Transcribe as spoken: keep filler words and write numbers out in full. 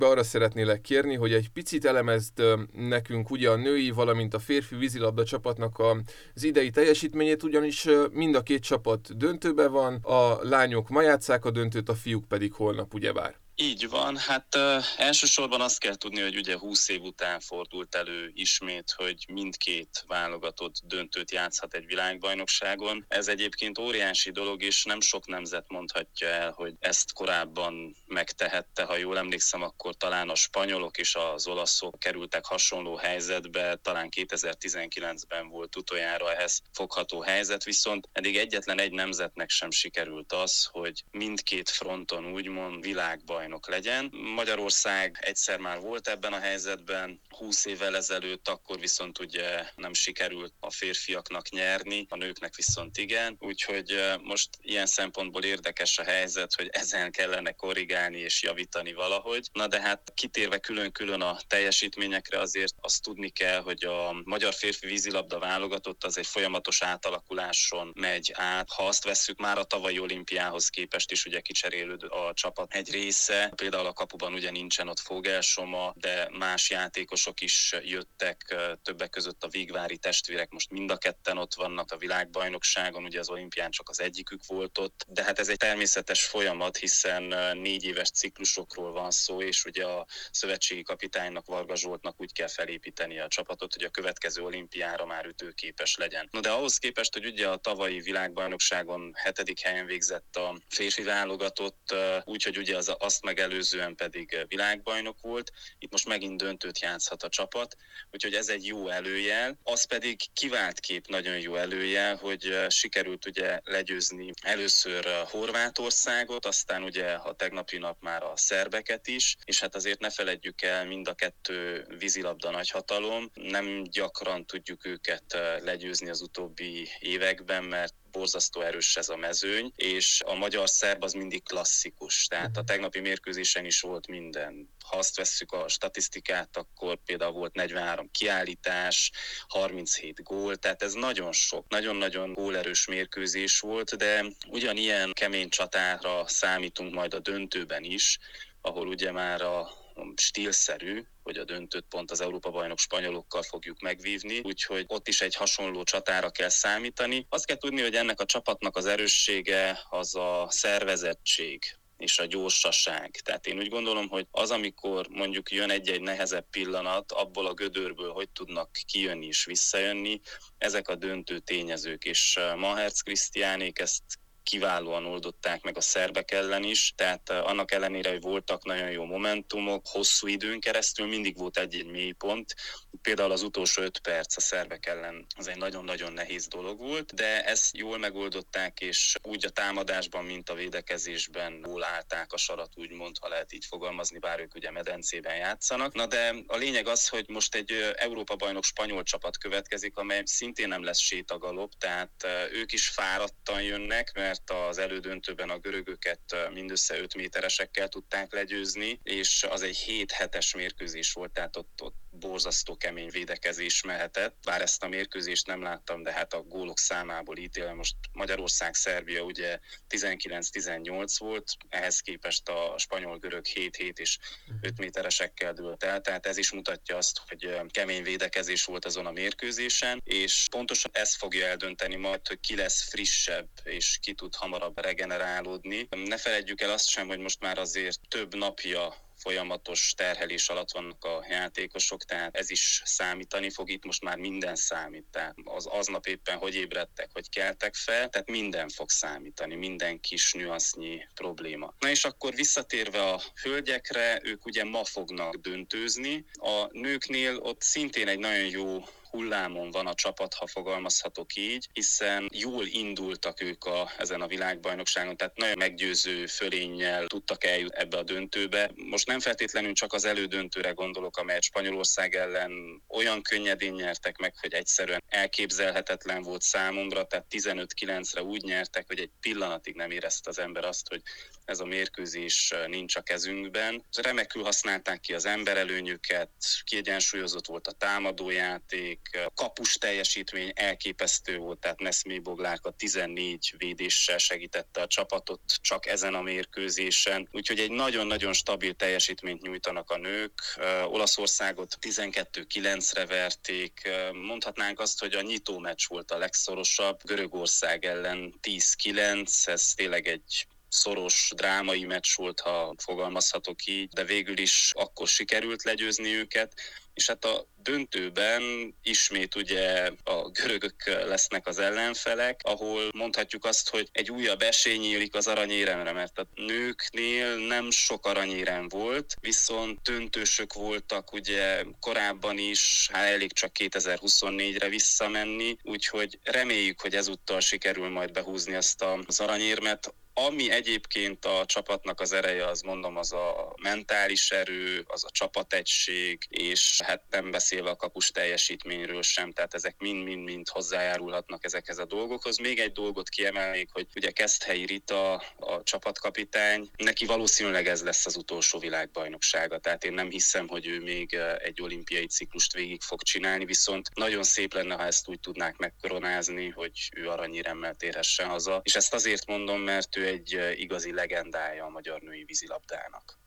Arra szeretnélek kérni, hogy egy picit elemezd nekünk ugye a női, valamint a férfi vízilabda csapatnak az idei teljesítményét, ugyanis mind a két csapat döntőben van, a lányok ma játsszák a döntőt, a fiúk pedig holnap ugyebár. Így van, hát uh, elsősorban azt kell tudni, hogy ugye húsz év után fordult elő ismét, hogy mindkét válogatott döntőt játszhat egy világbajnokságon. Ez egyébként óriási dolog, és nem sok nemzet mondhatja el, hogy ezt korábban megtehette. Ha jól emlékszem, akkor talán a spanyolok és az olaszok kerültek hasonló helyzetbe, talán kétezer-tizenkilencben volt utoljára ehhez fogható helyzet, viszont eddig egyetlen egy nemzetnek sem sikerült az, hogy mindkét fronton úgymond világbajnok legyen. Magyarország egyszer már volt ebben a helyzetben, húsz évvel ezelőtt, akkor viszont ugye nem sikerült a férfiaknak nyerni, a nőknek viszont igen, úgyhogy most ilyen szempontból érdekes a helyzet, hogy ezen kellene korrigálni és javítani valahogy. Na de hát kitérve külön-külön a teljesítményekre, azért azt tudni kell, hogy a magyar férfi vízilabda válogatott az egy folyamatos átalakuláson megy át. Ha azt vesszük, már a tavalyi olimpiához képest is ugye kicserélődő a csapat egy része. Például a kapuban ugye nincsen ott Fogelsoma, de más játékosok is jöttek, többek között a Vigvári testvérek, most mind a ketten ott vannak a világbajnokságon, ugye az olimpián csak az egyikük volt ott, de hát ez egy természetes folyamat, hiszen négy éves ciklusokról van szó, és ugye a szövetségi kapitánynak, Varga Zsoltnak úgy kell felépíteni a csapatot, hogy a következő olimpiára már ütőképes legyen. No de ahhoz képest, hogy ugye a tavalyi világbajnokságon hetedik helyen végzett a férfi válogatott, úgyhogy ugye az, azt megelőzően pedig világbajnok volt, itt most megint döntőt játszhat a csapat, úgyhogy ez egy jó előjel. Az pedig kivált kép nagyon jó előjel, hogy sikerült ugye legyőzni először Horvátországot, aztán ugye a tegnapi nap már a szerbeket is, és hát azért ne feledjük el, mind a kettő vízilabda nagyhatalom, nem gyakran tudjuk őket legyőzni az utóbbi években, mert borzasztó erős ez a mezőny, és a magyar-szerb az mindig klasszikus, tehát a tegnapi mérkőzésen is volt minden. Ha azt vesszük a statisztikát, akkor például volt negyvenhárom kiállítás, harminchét gól, tehát ez nagyon sok, nagyon-nagyon gólerős mérkőzés volt, de ugyanilyen kemény csatára számítunk majd a döntőben is, ahol ugye már a stílszerű, hogy a döntőt pont az Európa-bajnok spanyolokkal fogjuk megvívni, úgyhogy ott is egy hasonló csatára kell számítani. Azt kell tudni, hogy ennek a csapatnak az erőssége az a szervezettség és a gyorsaság. Tehát én úgy gondolom, hogy az, amikor mondjuk jön egy-egy nehezebb pillanat, abból a gödörből hogy tudnak kijönni és visszajönni, ezek a döntő tényezők, és Mahercz Krisztiánék ezt kiválóan oldották meg a szerbek ellen is, tehát annak ellenére, hogy voltak nagyon jó momentumok, hosszú időn keresztül mindig volt egy-egy mélypont, például az utolsó öt perc a szerbek ellen az egy nagyon-nagyon nehéz dolog volt, de ezt jól megoldották, és úgy a támadásban, mint a védekezésben jól állták a sarat, úgymond, ha lehet így fogalmazni, bár ők ugye medencében játszanak. Na de a lényeg az, hogy most egy Európa-bajnok spanyol csapat következik, amely szintén nem lesz sétagalop, tehát ők is fáradtan jönnek, mert az elődöntőben a görögöket mindössze öt méteresekkel tudták legyőzni, és az egy hét hetes mérkőzés volt, tehát ott, ott borzasztó kemény védekezés mehetett. Bár ezt a mérkőzést nem láttam, de hát a gólok számából ítélve most Magyarország-Szerbia ugye tizenkilenc tizennyolc volt, ehhez képest a spanyol-görög hét hét és öt méteresekkel dőlt el, tehát ez is mutatja azt, hogy kemény védekezés volt azon a mérkőzésen, és pontosan ez fogja eldönteni majd, hogy ki lesz frissebb, és ki tud hamarabb regenerálódni. Ne feledjük el azt sem, hogy most már azért több napja folyamatos terhelés alatt vannak a játékosok, tehát ez is számítani fog, itt most már minden számít, tehát az aznap éppen hogy ébredtek, hogy keltek fel, tehát minden fog számítani, minden kis nüansznyi probléma. Na és akkor visszatérve a hölgyekre, ők ugye ma fognak döntőzni, a nőknél ott szintén egy nagyon jó hullámon van a csapat, ha fogalmazhatok így, hiszen jól indultak ők a, ezen a világbajnokságon, tehát nagyon meggyőző fölénnyel tudtak eljutni ebbe a döntőbe. Most nem feltétlenül csak az elődöntőre gondolok, amelyet Spanyolország ellen olyan könnyedén nyertek meg, hogy egyszerűen elképzelhetetlen volt számomra, tehát tizenöt kilencre úgy nyertek, hogy egy pillanatig nem érezte az ember azt, hogy ez a mérkőzés nincs a kezünkben. Remekül használták ki az emberelőnyüket, kiegyensúlyozott volt a támadójáték, A kapus teljesítmény elképesztő volt, tehát Neszmé Boglárka tizennégy védéssel segítette a csapatot csak ezen a mérkőzésen, úgyhogy egy nagyon-nagyon stabil teljesítményt nyújtanak a nők. Olaszországot tizenkettő kilencre verték, mondhatnánk azt, hogy a nyitó meccs volt a legszorosabb, Görögország ellen tíz kilenc, ez tényleg egy szoros, drámai meccs volt, ha fogalmazhatok így, de végül is akkor sikerült legyőzni őket, és hát a döntőben ismét ugye a görögök lesznek az ellenfelek, ahol mondhatjuk azt, hogy egy újabb esély nyílik az aranyéremre, mert a nőknél nem sok aranyérem volt, viszont döntősök voltak ugye korábban is, hát elég csak kétezer-huszonnégyre visszamenni, úgyhogy reméljük, hogy ezúttal sikerül majd behúzni ezt az aranyérmet. Ami egyébként a csapatnak az ereje, az mondom, az a mentális erő, az a csapategység, és hát nem beszélve a kapus teljesítményről sem, tehát ezek mind-mind-mind hozzájárulhatnak ezekhez a dolgokhoz. Még egy dolgot kiemelnék, hogy ugye Keszthelyi Rita, a csapatkapitány, neki valószínűleg ez lesz az utolsó világbajnoksága, tehát én nem hiszem, hogy ő még egy olimpiai ciklust végig fog csinálni, viszont nagyon szép lenne, ha ezt úgy tudnák megkoronázni, hogy ő aranyéremmel térhessen haza, és ezt azért mondom, mert ő egy igazi legendája a magyar női vízilabdának.